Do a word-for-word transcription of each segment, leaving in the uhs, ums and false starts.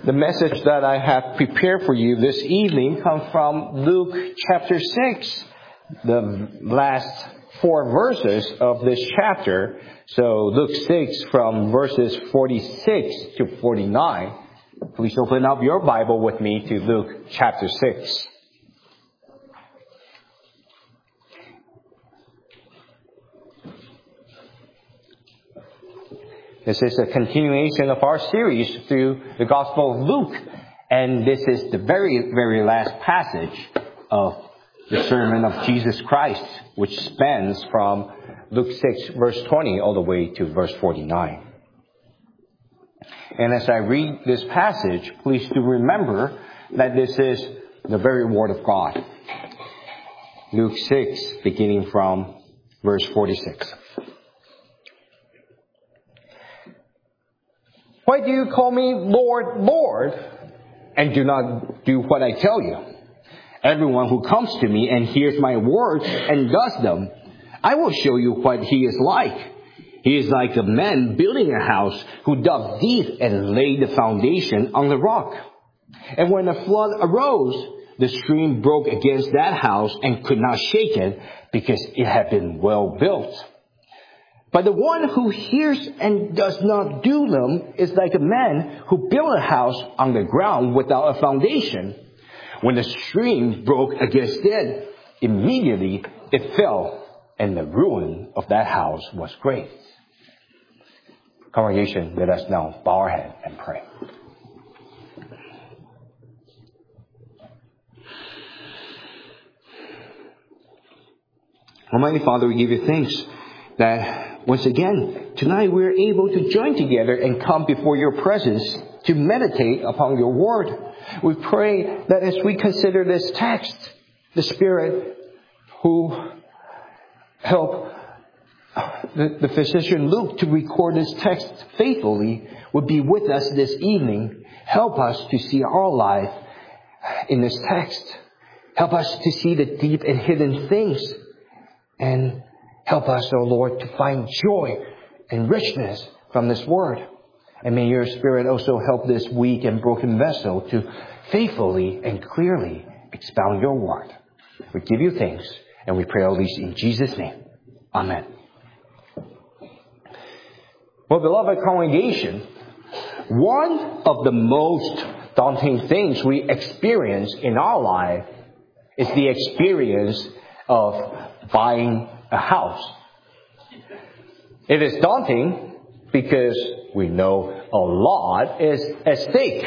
The message that I have prepared for you this evening comes from Luke chapter six, the last four verses of this chapter. So Luke six from verses forty-six to forty-nine. Please open up your Bible with me to Luke chapter six. This is a continuation of our series through the Gospel of Luke. And this is the very, very last passage of the sermon of Jesus Christ, which spans from Luke six, verse twenty, all the way to verse forty-nine. And as I read this passage, please do remember that this is the very Word of God. Luke six, beginning from verse forty-six. Why do you call me Lord, Lord, and do not do what I tell you? Everyone who comes to me and hears my words and does them, I will show you what he is like. He is like a man building a house who dug deep and laid the foundation on the rock. And when a flood arose, the stream broke against that house and could not shake it because it had been well built. But the one who hears and does not do them is like a man who built a house on the ground without a foundation. When the stream broke against it, immediately it fell, and the ruin of that house was great. Congregation, let us now bow our head and pray. Almighty Father, we give you thanks that once again, tonight we're able to join together and come before your presence to meditate upon your word. We pray that as we consider this text, the Spirit who helped the, the physician Luke to record this text faithfully would be with us this evening. Help us to see our life in this text. Help us to see the deep and hidden things. And help us, O Lord, to find joy and richness from this word. And may your Spirit also help this weak and broken vessel to faithfully and clearly expound your word. We give you thanks, and we pray all these in Jesus' name. Amen. Well, beloved congregation, one of the most daunting things we experience in our life is the experience of buying a house. It is daunting because we know a lot is at stake.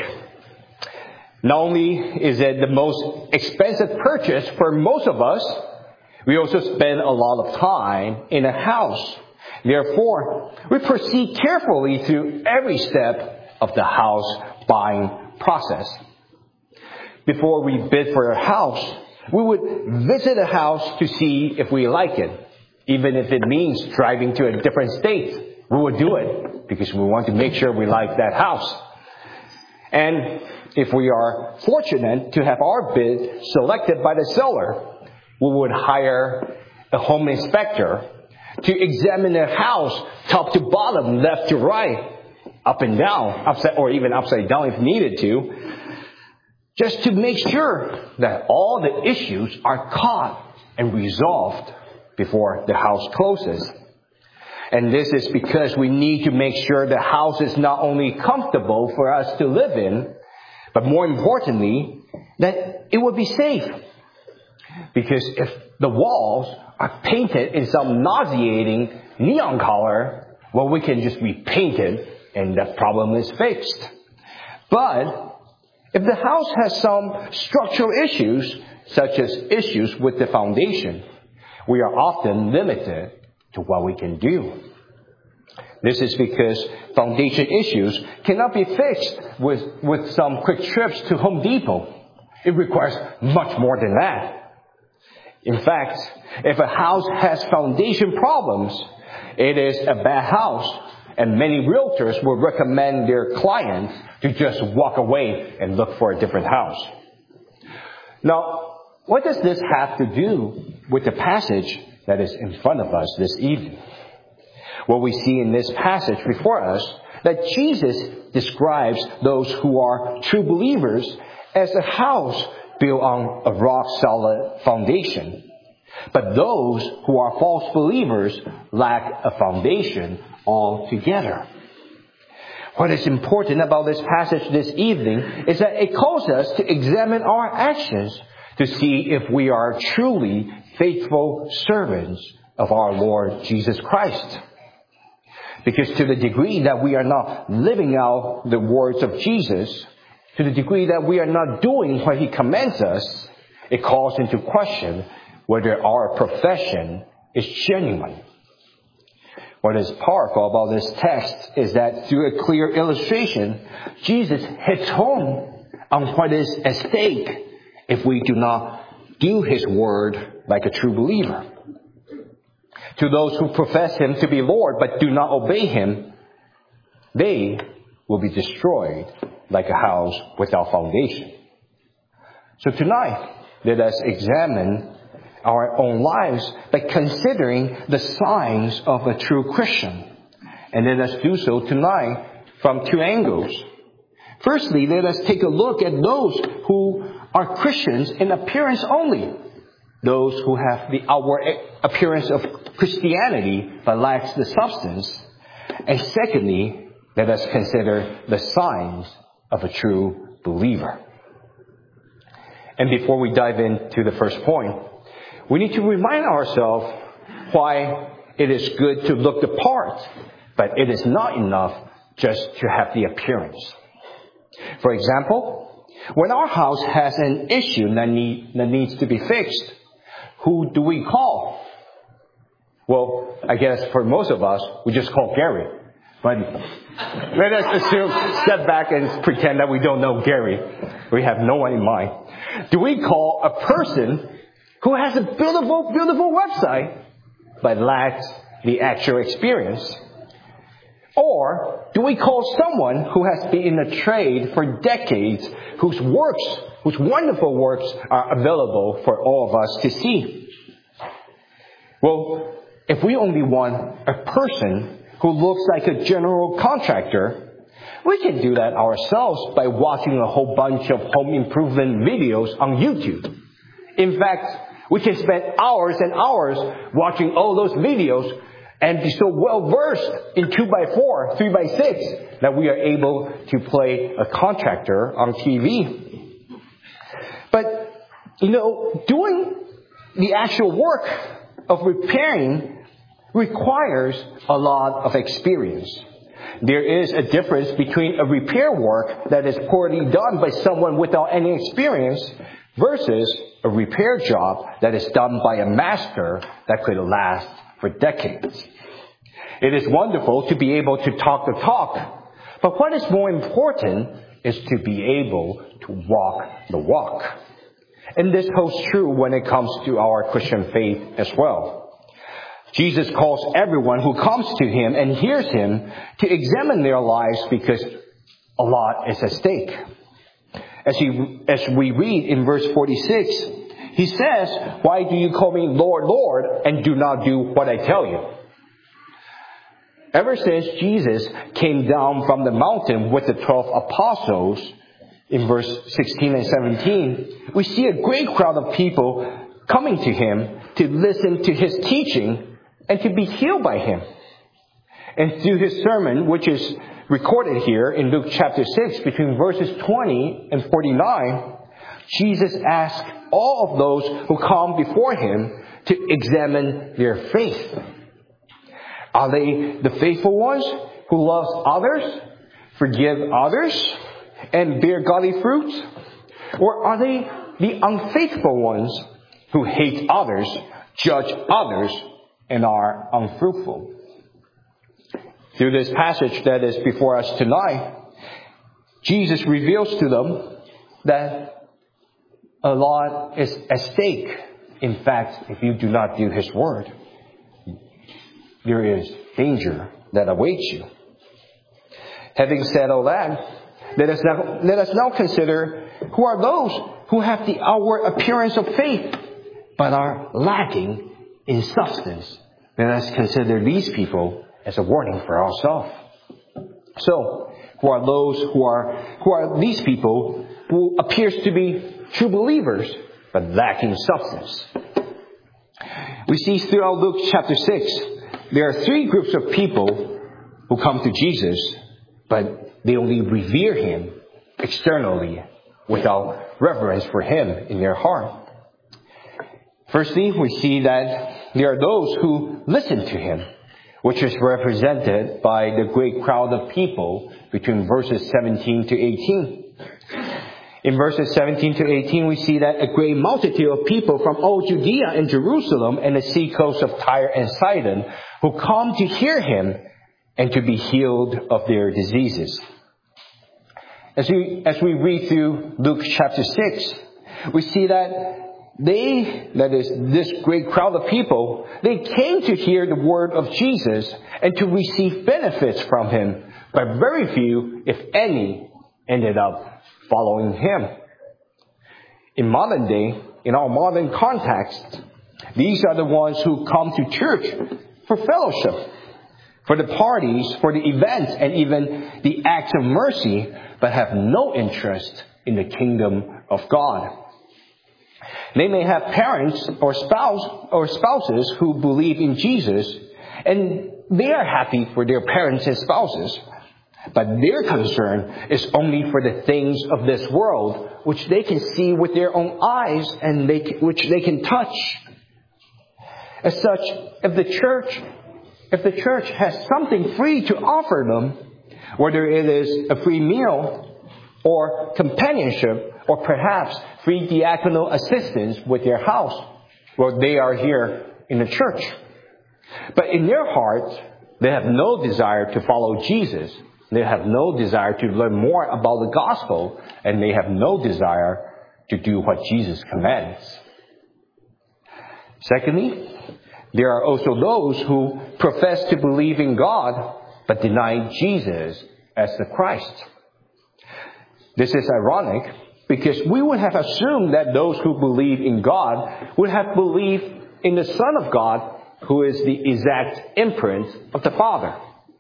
Not only is it the most expensive purchase for most of us, we also spend a lot of time in a house. Therefore, we proceed carefully through every step of the house buying process. Before we bid for a house, we would visit a house to see if we like it. Even if it means driving to a different state, we would do it because we want to make sure we like that house. And if we are fortunate to have our bid selected by the seller, we would hire a home inspector to examine the house top to bottom, left to right, up and down, upside or even upside down if needed to, just to make sure that all the issues are caught and resolved before the house closes. And this is because we need to make sure the house is not only comfortable for us to live in, but more importantly, that it will be safe. Because if the walls are painted in some nauseating neon color, well, we can just repaint it and the problem is fixed. But if the house has some structural issues, such as issues with the foundation, we are often limited to what we can do. This is because foundation issues cannot be fixed with, with some quick trips to Home Depot. It requires much more than that. In fact, if a house has foundation problems, it is a bad house, and many realtors will recommend their clients to just walk away and look for a different house. Now, what does this have to do with the passage that is in front of us this evening? What we see in this passage before us that Jesus describes those who are true believers as a house built on a rock-solid foundation. But those who are false believers lack a foundation altogether. What is important about this passage this evening is that it calls us to examine our actions to see if we are truly faithful servants of our Lord Jesus Christ. Because to the degree that we are not living out the words of Jesus, to the degree that we are not doing what He commands us, it calls into question whether our profession is genuine. What is powerful about this text is that through a clear illustration, Jesus hits home on what is at stake if we do not do His word like a true believer. To those who profess Him to be Lord but do not obey Him, they will be destroyed like a house without foundation. So tonight, let us examine our own lives by considering the signs of a true Christian. And let us do so tonight from two angles. Firstly, let us take a look at those who are Christians in appearance only. Those who have the outward appearance of Christianity but lacks the substance. And secondly, let us consider the signs of a true believer. And before we dive into the first point, we need to remind ourselves why it is good to look the part, but it is not enough just to have the appearance. For example, when our house has an issue that, need, that needs to be fixed, who do we call? Well, I guess for most of us, we just call Gary. But let us assume, step back and pretend that we don't know Gary. We have no one in mind. Do we call a person who has a beautiful, beautiful website, but lacks the actual experience? Or do we call someone who has been in the trade for decades, whose works, whose wonderful works are available for all of us to see? Well, if we only want a person who looks like a general contractor, we can do that ourselves by watching a whole bunch of home improvement videos on YouTube. In fact, we can spend hours and hours watching all those videos and be so well versed in two by four, three by six, that we are able to play a contractor on T V. But, you know, doing the actual work of repairing requires a lot of experience. There is a difference between a repair work that is poorly done by someone without any experience versus a repair job that is done by a master that could last for decades. It is wonderful to be able to talk the talk, but what is more important is to be able to walk the walk. And this holds true when it comes to our Christian faith as well. Jesus calls everyone who comes to Him and hears Him to examine their lives because a lot is at stake. As, he, as we read in verse forty-six, He says, "Why do you call me Lord, Lord, and do not do what I tell you?" Ever since Jesus came down from the mountain with the twelve apostles, in verse sixteen and seventeen, we see a great crowd of people coming to Him to listen to His teaching and to be healed by Him. And through His sermon, which is recorded here in Luke chapter six, between verses twenty and forty-nine, Jesus asked all of those who come before Him to examine their faith. Are they the faithful ones who love others, forgive others, and bear godly fruit? Or are they the unfaithful ones who hate others, judge others, and are unfruitful? Through this passage that is before us tonight, Jesus reveals to them that a lot is at stake. In fact, if you do not do His word, there is danger that awaits you. Having said all that, let us now, let us now consider who are those who have the outward appearance of faith, but are lacking in substance. Let us consider these people as a warning for ourselves. So, who are those who are, who are these people who appears to be true believers, but lacking substance? We see throughout Luke chapter six, there are three groups of people who come to Jesus, but they only revere Him externally without reverence for Him in their heart. Firstly, we see that there are those who listen to Him, which is represented by the great crowd of people between verses seventeen to eighteen. In verses seventeen to eighteen, we see that a great multitude of people from all Judea and Jerusalem and the sea coast of Tyre and Sidon who come to hear Him and to be healed of their diseases. As we, as we read through Luke chapter six, we see that they, that is, this great crowd of people, they came to hear the word of Jesus and to receive benefits from Him, but very few, if any, ended up following Him. In modern day, in our modern context, these are the ones who come to church for fellowship, for the parties, for the events, and even the acts of mercy, but have no interest in the kingdom of God. They may have parents or spouse or spouses who believe in Jesus, and they are happy for their parents and spouses. But their concern is only for the things of this world, which they can see with their own eyes and they, which they can touch. As such, if the church, if the church has something free to offer them, whether it is a free meal or companionship or perhaps free diaconal assistance with their house, well, they are here in the church. But in their hearts, they have no desire to follow Jesus. They have no desire to learn more about the gospel, and they have no desire to do what Jesus commands. Secondly, there are also those who profess to believe in God, but deny Jesus as the Christ. This is ironic, because we would have assumed that those who believe in God would have believed in the Son of God, who is the exact imprint of the Father.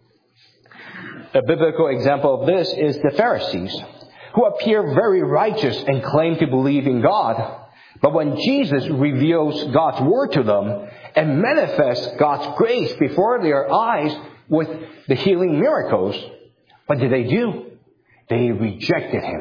A biblical example of this is the Pharisees, who appear very righteous and claim to believe in God. But when Jesus reveals God's word to them and manifests God's grace before their eyes with the healing miracles, what did they do? They rejected Him.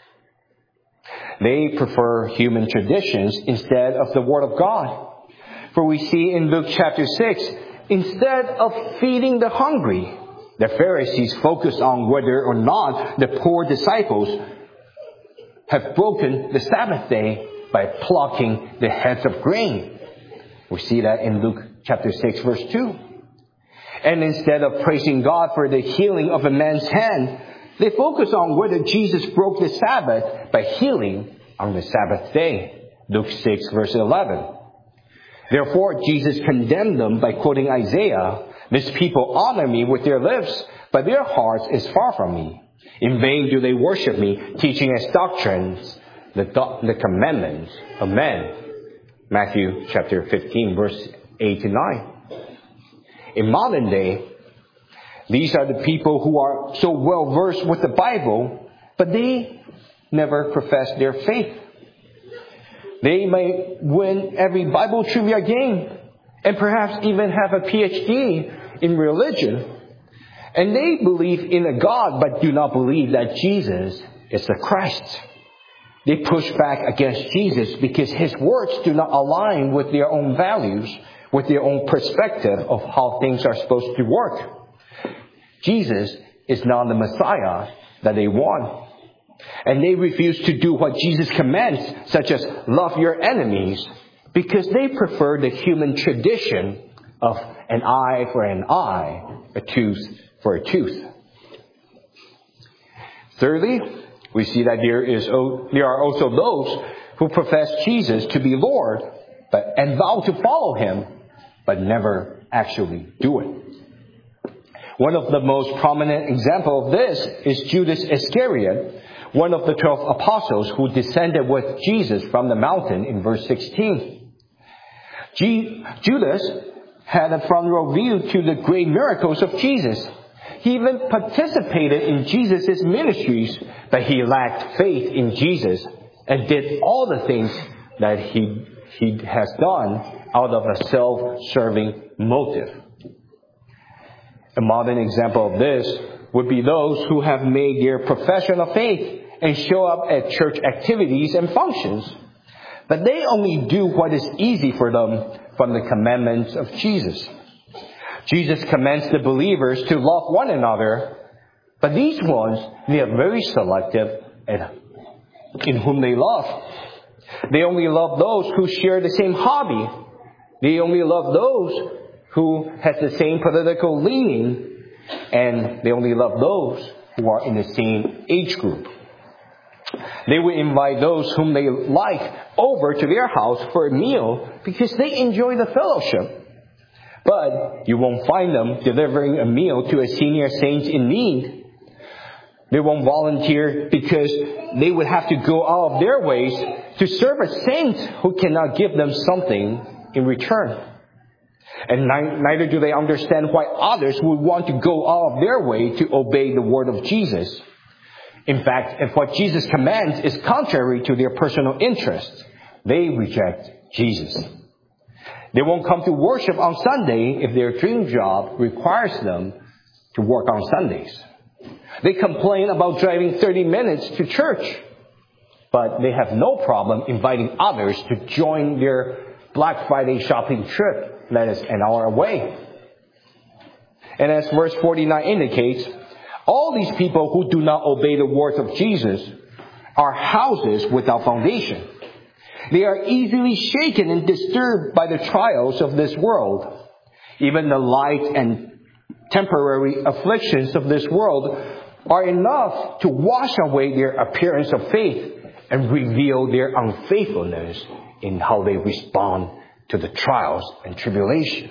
They prefer human traditions instead of the Word of God. For we see in Luke chapter six, instead of feeding the hungry, the Pharisees focused on whether or not the poor disciples have broken the Sabbath day by plucking the heads of grain. We see that in Luke chapter six, verse two. And instead of praising God for the healing of a man's hand, they focus on whether Jesus broke the Sabbath by healing on the Sabbath day. Luke six, verse eleven. Therefore, Jesus condemned them by quoting Isaiah, "These people honor me with their lips, but their hearts is far from me. In vain do they worship me, teaching as doctrines the, do- the commandments of men." Matthew chapter fifteen, verse eight to nine. In modern day, these are the people who are so well versed with the Bible, but they never profess their faith. They may win every Bible trivia game and perhaps even have a P H D in religion. And they believe in a God but do not believe that Jesus is the Christ. They push back against Jesus because His words do not align with their own values, with their own perspective of how things are supposed to work. Jesus is not the Messiah that they want. And they refuse to do what Jesus commands, such as love your enemies, because they prefer the human tradition of an eye for an eye, a tooth for a tooth. Thirdly, we see that there is there are also those who profess Jesus to be Lord, but and vow to follow Him, but never actually do it. One of the most prominent examples of this is Judas Iscariot, one of the twelve apostles who descended with Jesus from the mountain in verse sixteen. G- Judas had a front row view to the great miracles of Jesus, He even participated in Jesus' ministries, but he lacked faith in Jesus and did all the things that he, he has done out of a self-serving motive. A modern example of this would be those who have made their profession of faith and show up at church activities and functions, but they only do what is easy for them from the commandments of Jesus. Jesus commands the believers to love one another, but these ones, they are very selective in whom they love. They only love those who share the same hobby. They only love those who has the same political leaning, and they only love those who are in the same age group. They will invite those whom they like over to their house for a meal because they enjoy the fellowship. But you won't find them delivering a meal to a senior saint in need. They won't volunteer because they would have to go out of their ways to serve a saint who cannot give them something in return. And neither do they understand why others would want to go out of their way to obey the word of Jesus. In fact, if what Jesus commands is contrary to their personal interests, they reject Jesus. They won't come to worship on Sunday if their dream job requires them to work on Sundays. They complain about driving thirty minutes to church, but they have no problem inviting others to join their Black Friday shopping trip that is an hour away. And as verse forty-nine indicates, all these people who do not obey the words of Jesus are houses without foundation. They are easily shaken and disturbed by the trials of this world. Even the light and temporary afflictions of this world are enough to wash away their appearance of faith and reveal their unfaithfulness in how they respond to the trials and tribulation.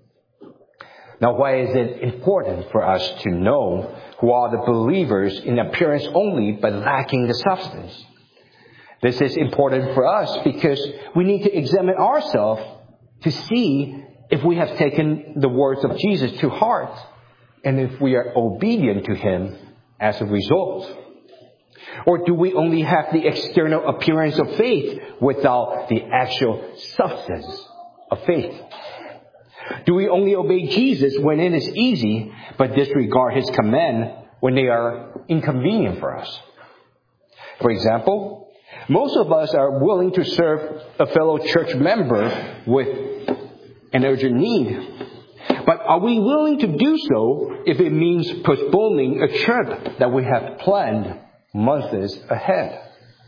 Now, why is it important for us to know who are the believers in appearance only but lacking the substance? This is important for us because we need to examine ourselves to see if we have taken the words of Jesus to heart and if we are obedient to Him as a result. Or do we only have the external appearance of faith without the actual substance of faith? Do we only obey Jesus when it is easy, but disregard His command when they are inconvenient for us? For example, most of us are willing to serve a fellow church member with an urgent need. But are we willing to do so if it means postponing a trip that we have planned months ahead?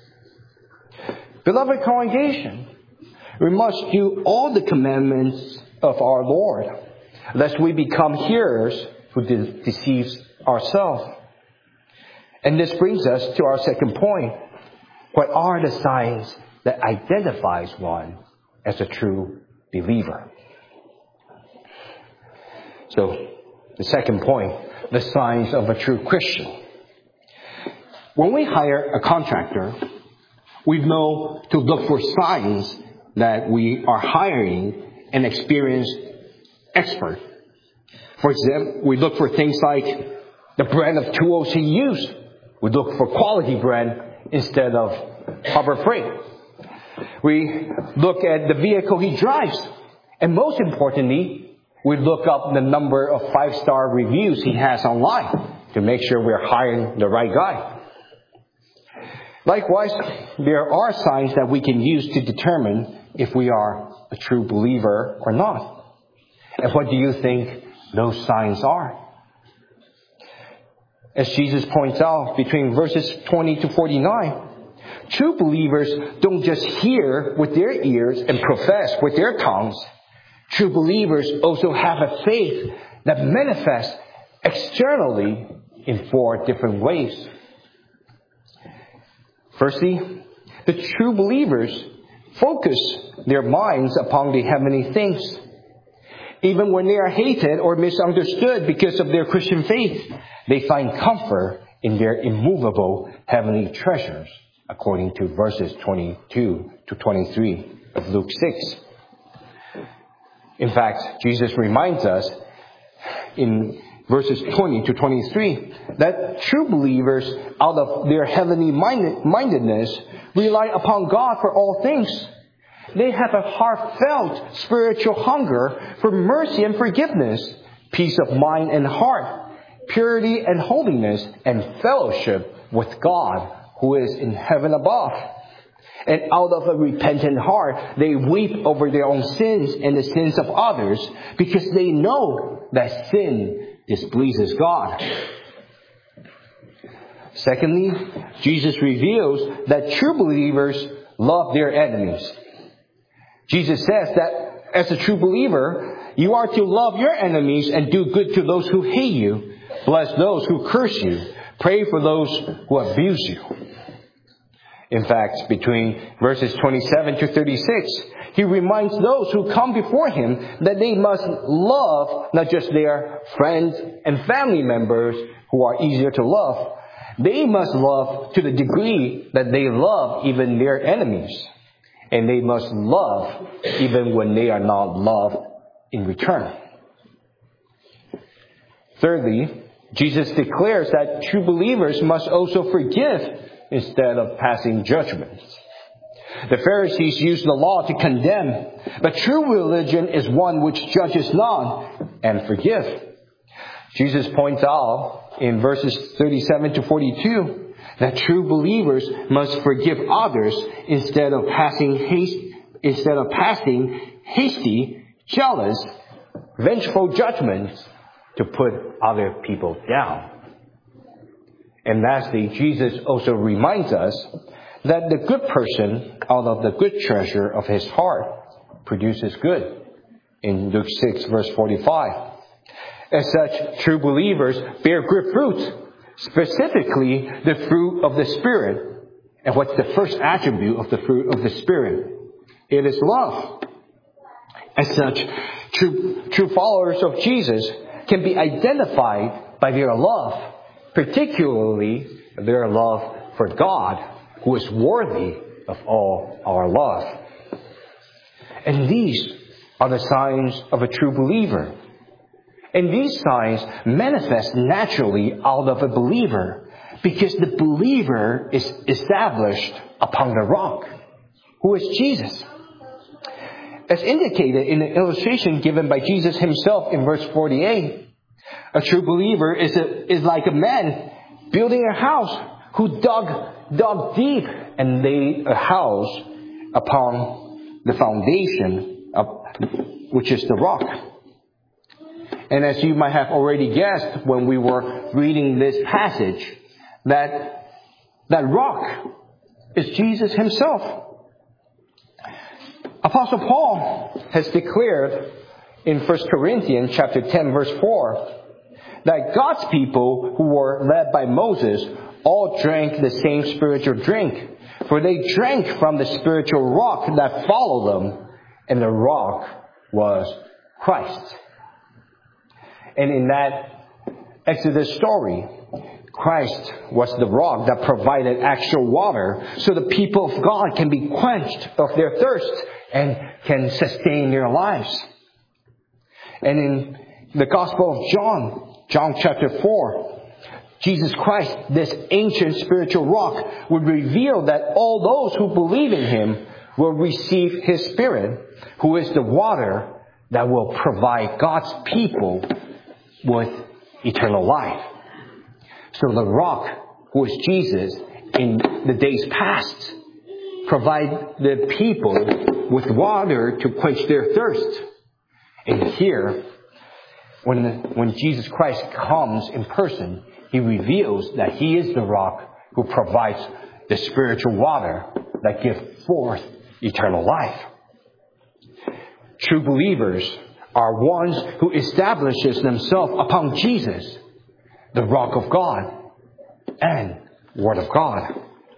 Beloved congregation, we must do all the commandments of our Lord, lest we become hearers who de- deceives ourselves. And this brings us to our second point. What are the signs that identifies one as a true believer? So, the second point, the signs of a true Christian. When we hire a contractor, we know to look for signs that we are hiring an experienced expert. For example, we look for things like the brand of tools he used. We look for quality brand instead of Harbor Freight. We look at the vehicle he drives. And most importantly, we look up the number of five-star reviews he has online to make sure we're hiring the right guy. Likewise, there are signs that we can use to determine if we are a true believer or not. And what do you think those signs are? As Jesus points out between verses twenty to forty-nine, true believers don't just hear with their ears and profess with their tongues. True believers also have a faith that manifests externally in four different ways. Firstly, the true believers focus their minds upon the heavenly things. Even when they are hated or misunderstood because of their Christian faith, they find comfort in their immovable heavenly treasures, according to verses twenty-two to twenty-three of Luke six. In fact, Jesus reminds us in verses twenty to twenty-three, that true believers, out of their heavenly minded, mindedness, rely upon God for all things. They have a heartfelt spiritual hunger for mercy and forgiveness, peace of mind and heart, purity and holiness, and fellowship with God who is in heaven above. And out of a repentant heart, they weep over their own sins and the sins of others, because they know that sin displeases God. Secondly, Jesus reveals that true believers love their enemies. Jesus says that as a true believer, you are to love your enemies and do good to those who hate you, bless those who curse you, pray for those who abuse you. In fact, between verses twenty-seven to thirty-six, he reminds those who come before him that they must love not just their friends and family members who are easier to love. They must love to the degree that they love even their enemies. And they must love even when they are not loved in return. Thirdly, Jesus declares that true believers must also forgive instead of passing judgments. The Pharisees used the law to condemn, but true religion is one which judges not and forgives. Jesus points out in verses thirty-seven to forty-two that true believers must forgive others instead of passing haste, instead of passing hasty, jealous, vengeful judgments to put other people down. And lastly, Jesus also reminds us that the good person out of the good treasure of his heart produces good. In Luke six verse forty-five. As such, true believers bear good fruit, specifically the fruit of the Spirit. And what's the first attribute of the fruit of the Spirit? It is love. As such, true, true followers of Jesus can be identified by their love, particularly their love for God, who is worthy of all our love. And these are the signs of a true believer. And these signs manifest naturally out of a believer, because the believer is established upon the rock, who is Jesus. As indicated in the illustration given by Jesus himself in verse forty-eight, a true believer is, a, is like a man building a house who dug, dug deep and laid a house upon the foundation, of, which is the rock. And as you might have already guessed when we were reading this passage, that that rock is Jesus himself. Apostle Paul has declared in First Corinthians chapter ten verse four that God's people who were led by Moses all drank the same spiritual drink, for they drank from the spiritual rock that followed them, and the rock was Christ. And in that Exodus story, Christ was the rock that provided actual water so the people of God can be quenched of their thirst and can sustain their lives. And in the Gospel of John, John chapter four, Jesus Christ, this ancient spiritual rock, would reveal that all those who believe in him will receive his Spirit, who is the water that will provide God's people with eternal life. So the rock, who is Jesus, in the days past, provide the people with water to quench their thirst. And here, when, the, when Jesus Christ comes in person, he reveals that he is the rock who provides the spiritual water that gives forth eternal life. True believers are ones who establishes themselves upon Jesus, the rock of God and Word of God.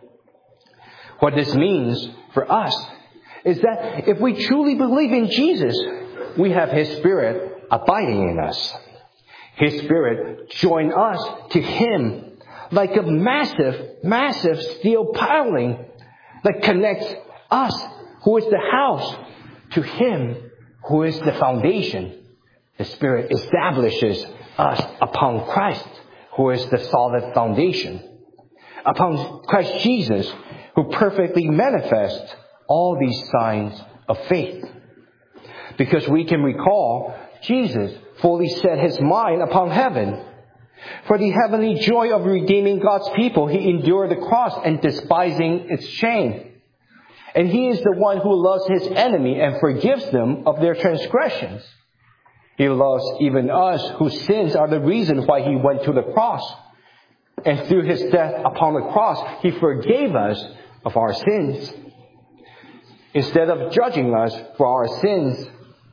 What this means for us is that if we truly believe in Jesus, we have his Spirit abiding in us. His Spirit joins us to him like a massive, massive steel piling that connects us, who is the house, to him, who is the foundation. The Spirit establishes us upon Christ, who is the solid foundation. Upon Christ Jesus, who perfectly manifests all these signs of faith. Because we can recall, Jesus fully set his mind upon heaven. For the heavenly joy of redeeming God's people, he endured the cross and despising its shame. And he is the one who loves his enemy and forgives them of their transgressions. He loves even us, whose sins are the reason why he went to the cross. And through his death upon the cross, he forgave us of our sins. Instead of judging us for our sins,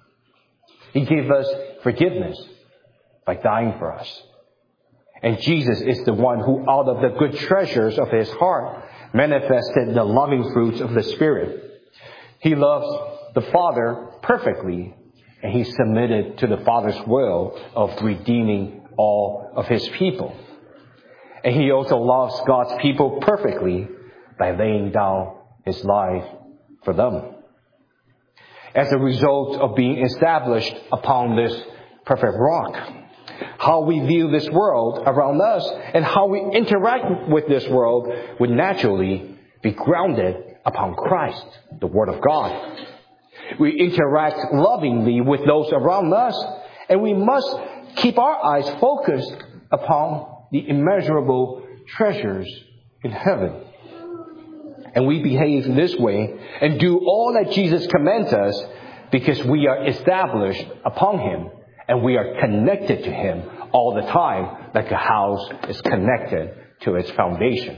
he gave us forgiveness by dying for us. And Jesus is the one who, out of the good treasures of his heart, manifested the loving fruits of the Spirit. He loves the Father perfectly, and he submitted to the Father's will of redeeming all of his people. And he also loves God's people perfectly by laying down his life for them. As a result of being established upon this perfect rock, how we view this world around us and how we interact with this world would naturally be grounded upon Christ, the Word of God. We interact lovingly with those around us, and we must keep our eyes focused upon the immeasurable treasures in heaven. And we behave this way and do all that Jesus commands us because we are established upon him and we are connected to him all the time, like a house is connected to its foundation.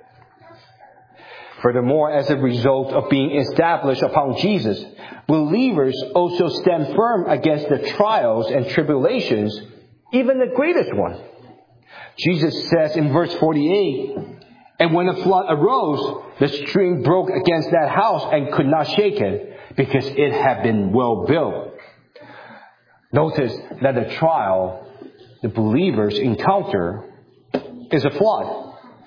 Furthermore, as a result of being established upon Jesus, believers also stand firm against the trials and tribulations, even the greatest one. Jesus says in verse forty-eight, "And when a flood arose, the stream broke against that house and could not shake it, because it had been well built." Notice that the trial the believers encounter is a flood.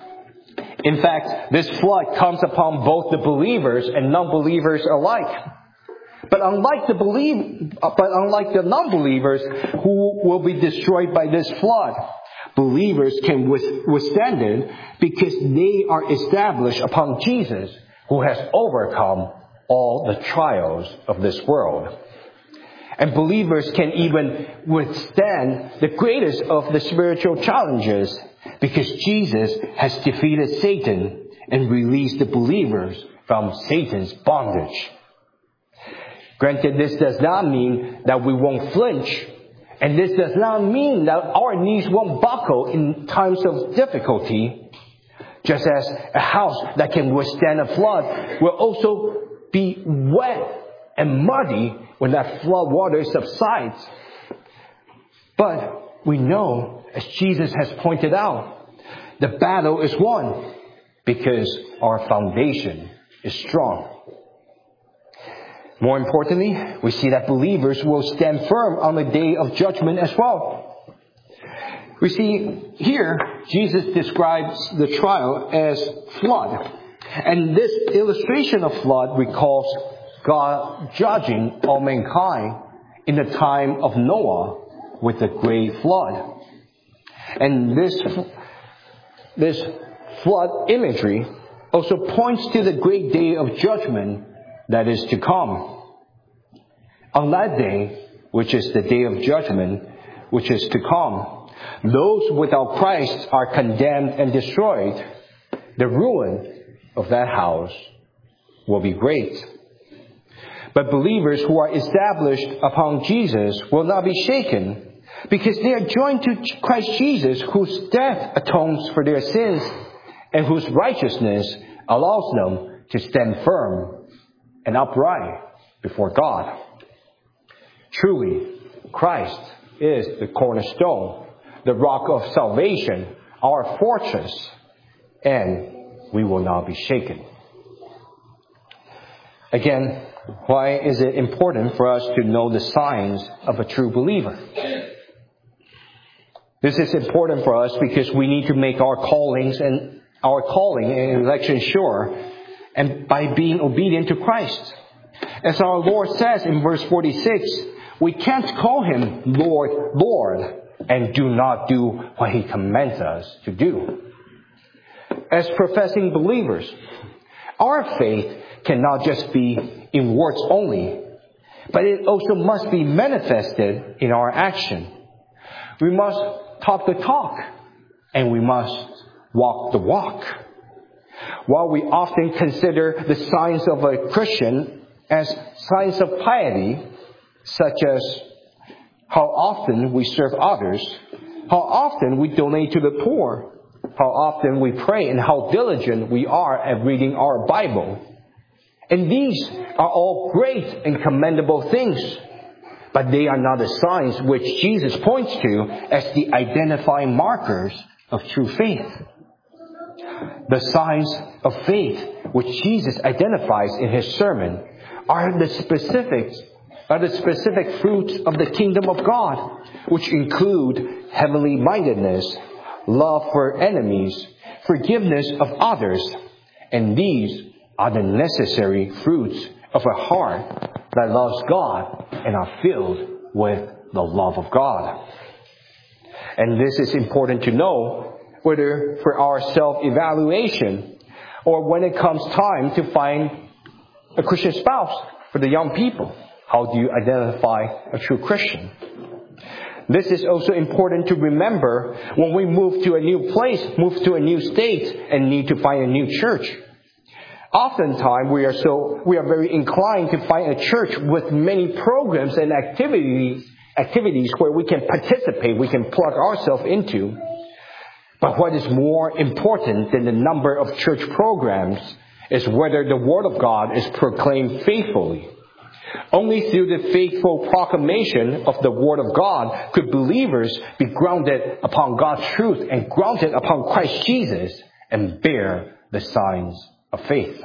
In fact, this flood comes upon both the believers and non-believers alike. But unlike the believe, but unlike the non-believers who will be destroyed by this flood, believers can withstand it because they are established upon Jesus, who has overcome all the trials of this world. And believers can even withstand the greatest of the spiritual challenges because Jesus has defeated Satan and released the believers from Satan's bondage. Granted, this does not mean that we won't flinch, and this does not mean that our knees won't buckle in times of difficulty. Just as a house that can withstand a flood will also be wet and muddy when that flood water subsides. But we know, as Jesus has pointed out, the battle is won because our foundation is strong. More importantly, we see that believers will stand firm on the day of judgment as well. We see here, Jesus describes the trial as flood. And this illustration of flood recalls God judging all mankind in the time of Noah with the great flood. And this, this flood imagery also points to the great day of judgment that is to come. On that day, which is the day of judgment, which is to come, those without Christ are condemned and destroyed. The ruin of that house will be great. But believers who are established upon Jesus will not be shaken because they are joined to Christ Jesus, whose death atones for their sins and whose righteousness allows them to stand firm and upright before God. Truly, Christ is the cornerstone, the rock of salvation, our fortress, and we will not be shaken. Again, why is it important for us to know the signs of a true believer? This is important for us because we need to make our callings and our calling and election sure, and by being obedient to Christ. As our Lord says in verse forty-six, we can't call him Lord, Lord, and do not do what He commands us to do. As professing believers, our faith cannot just be in words only, but it also must be manifested in our action. We must talk the talk, and we must walk the walk. While we often consider the signs of a Christian as signs of piety, such as how often we serve others, how often we donate to the poor, how often we pray, and how diligent we are at reading our Bible. And these are all great and commendable things, but they are not the signs which Jesus points to as the identifying markers of true faith. The signs of faith which Jesus identifies in His sermon are the specifics, are the specific fruits of the kingdom of God, which include heavenly mindedness, love for enemies, forgiveness of others, and these are the necessary fruits of a heart that loves God and are filled with the love of God. And this is important to know, whether for our self-evaluation or when it comes time to find a Christian spouse for the young people. How do you identify a true Christian? This is also important to remember when we move to a new place, move to a new state, and need to find a new church. Oftentimes, we are so we are very inclined to find a church with many programs and activities, activities where we can participate, we can plug ourselves into. But what is more important than the number of church programs is whether the Word of God is proclaimed faithfully. Only through the faithful proclamation of the Word of God could believers be grounded upon God's truth and grounded upon Christ Jesus and bear the signs of faith.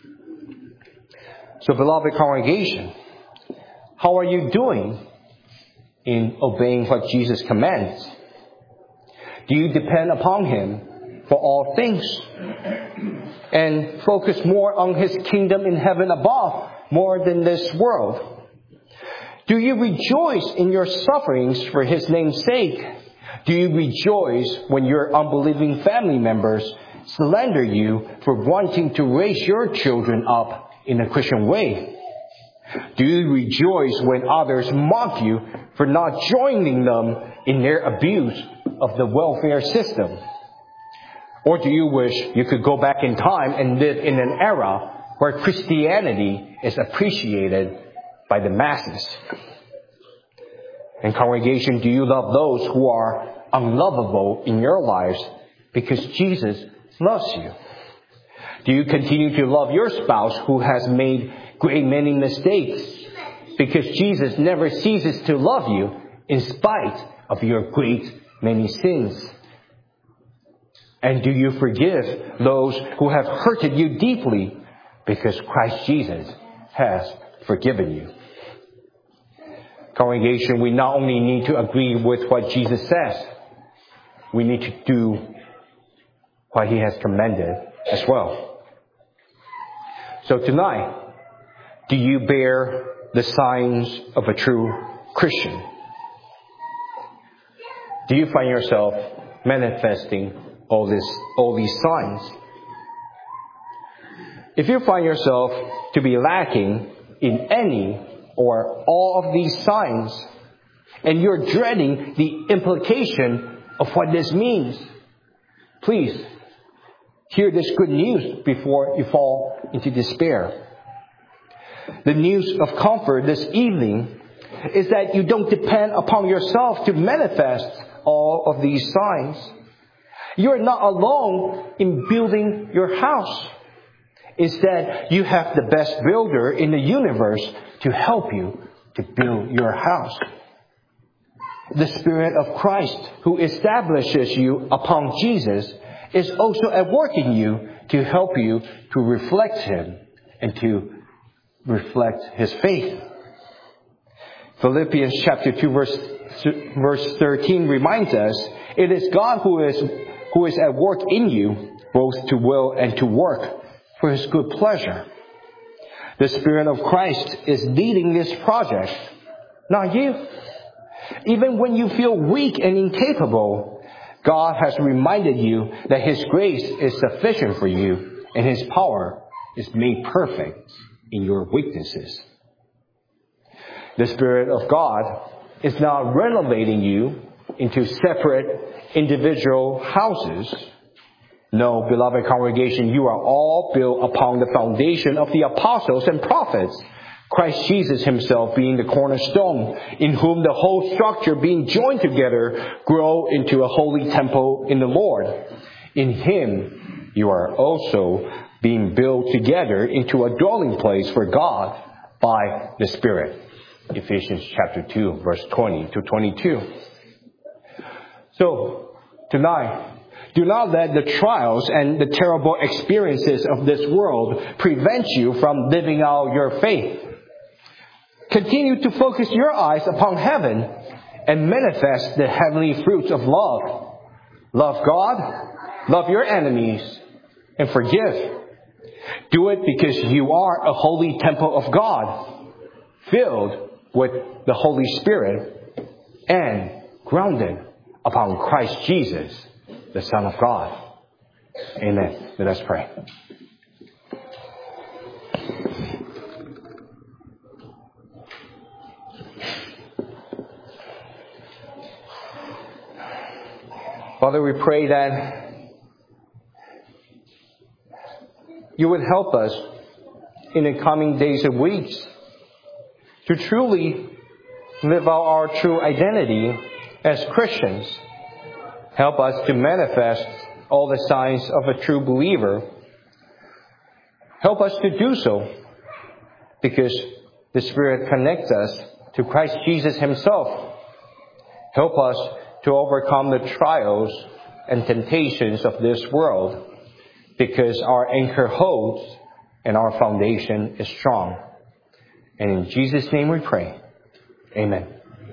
So, beloved congregation, how are you doing in obeying what Jesus commands? Do you depend upon Him for all things? And focus more on His kingdom in heaven above, more than this world? Do you rejoice in your sufferings for His name's sake? Do you rejoice when your unbelieving family members slander you for wanting to raise your children up in a Christian way? Do you rejoice when others mock you for not joining them in their abuse of the welfare system? Or do you wish you could go back in time and live in an era where Christianity is appreciated by the masses? And congregation, do you love those who are unlovable in your lives because Jesus loves you? Do you continue to love your spouse who has made great many mistakes because Jesus never ceases to love you in spite of your great many sins? And do you forgive those who have hurted you deeply because Christ Jesus has forgiven you? Congregation, we not only need to agree with what Jesus says, we need to do what He has commanded as well. So tonight, do you bear the signs of a true Christian? Do you find yourself manifesting all this, all these signs? If you find yourself to be lacking in any or all of these signs, and you're dreading the implication of what this means, please hear this good news before you fall into despair. The news of comfort this evening is that you don't depend upon yourself to manifest all of these signs. You're not alone in building your house. Instead, you have the best builder in the universe to help you to build your house. The Spirit of Christ, who establishes you upon Jesus, is also at work in you to help you to reflect Him and to reflect His faith. Philippians chapter two verse, verse thirteen reminds us, it is God who is, who is at work in you, both to will and to work for His good pleasure. The Spirit of Christ is leading this project, not you. Even when you feel weak and incapable, God has reminded you that His grace is sufficient for you and His power is made perfect in your weaknesses. The Spirit of God is not renovating you into separate individual houses. No, beloved congregation, you are all built upon the foundation of the apostles and prophets, Christ Jesus Himself being the cornerstone, in whom the whole structure being joined together grow into a holy temple in the Lord. In Him you are also being built together into a dwelling place for God by the Spirit. Ephesians chapter two, verse twenty to twenty-two. So, tonight, do not let the trials and the terrible experiences of this world prevent you from living out your faith. Continue to focus your eyes upon heaven and manifest the heavenly fruits of love. Love God, love your enemies, and forgive. Do it because you are a holy temple of God, filled with the Holy Spirit and grounded upon Christ Jesus, the Son of God. Amen. Let us pray. Father, we pray that you would help us in the coming days and weeks to truly live out our true identity as Christians. Help us to manifest all the signs of a true believer. Help us to do so because the Spirit connects us to Christ Jesus Himself. Help us to overcome the trials and temptations of this world because our anchor holds and our foundation is strong. And in Jesus' name we pray. Amen.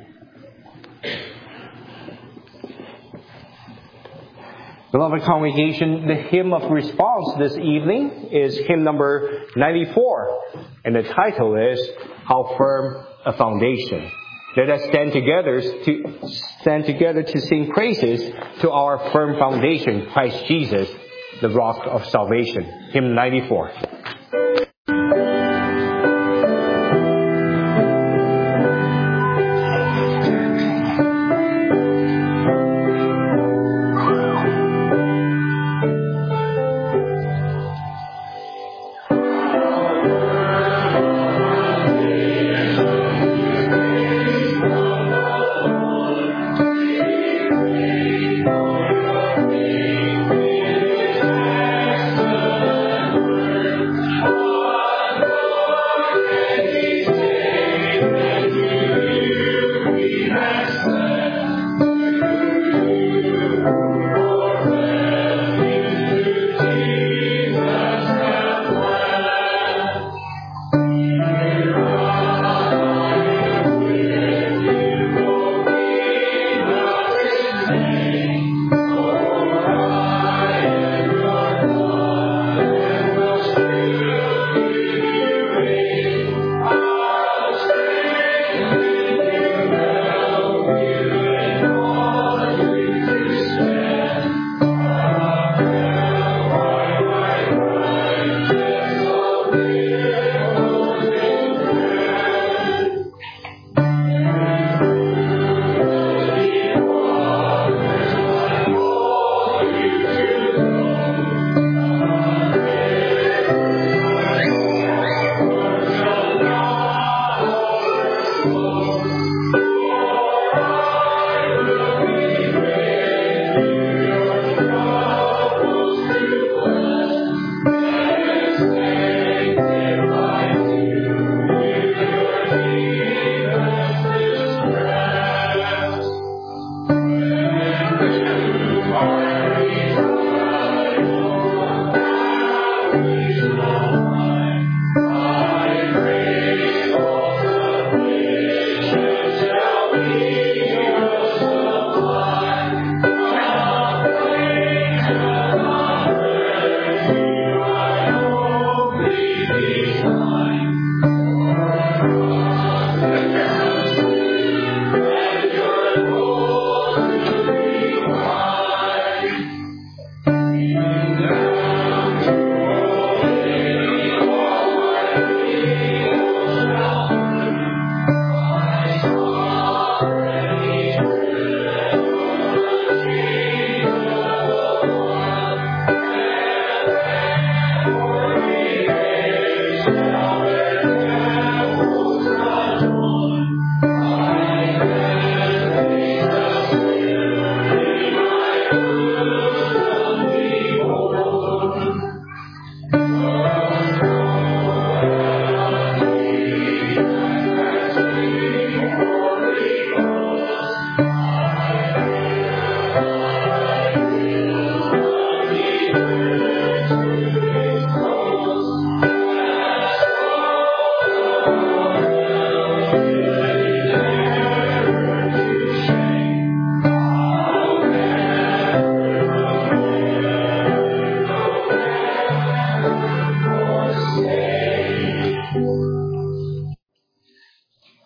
Beloved congregation, the hymn of response this evening is hymn number ninety-four. And the title is, How Firm a Foundation. Let us stand together to stand together to sing praises to our firm foundation, Christ Jesus, the rock of salvation. Hymn ninety-four. Thank you.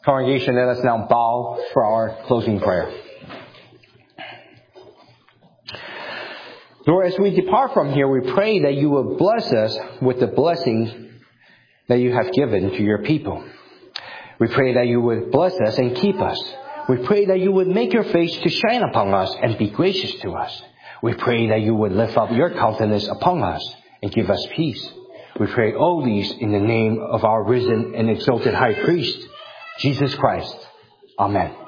Congregation, let us now bow for our closing prayer. Lord, as we depart from here, we pray that you will bless us with the blessing that you have given to your people. We pray that you would bless us and keep us. We pray that you would make your face to shine upon us and be gracious to us. We pray that you would lift up your countenance upon us and give us peace. We pray all these in the name of our risen and exalted High Priest, Jesus Christ. Amen.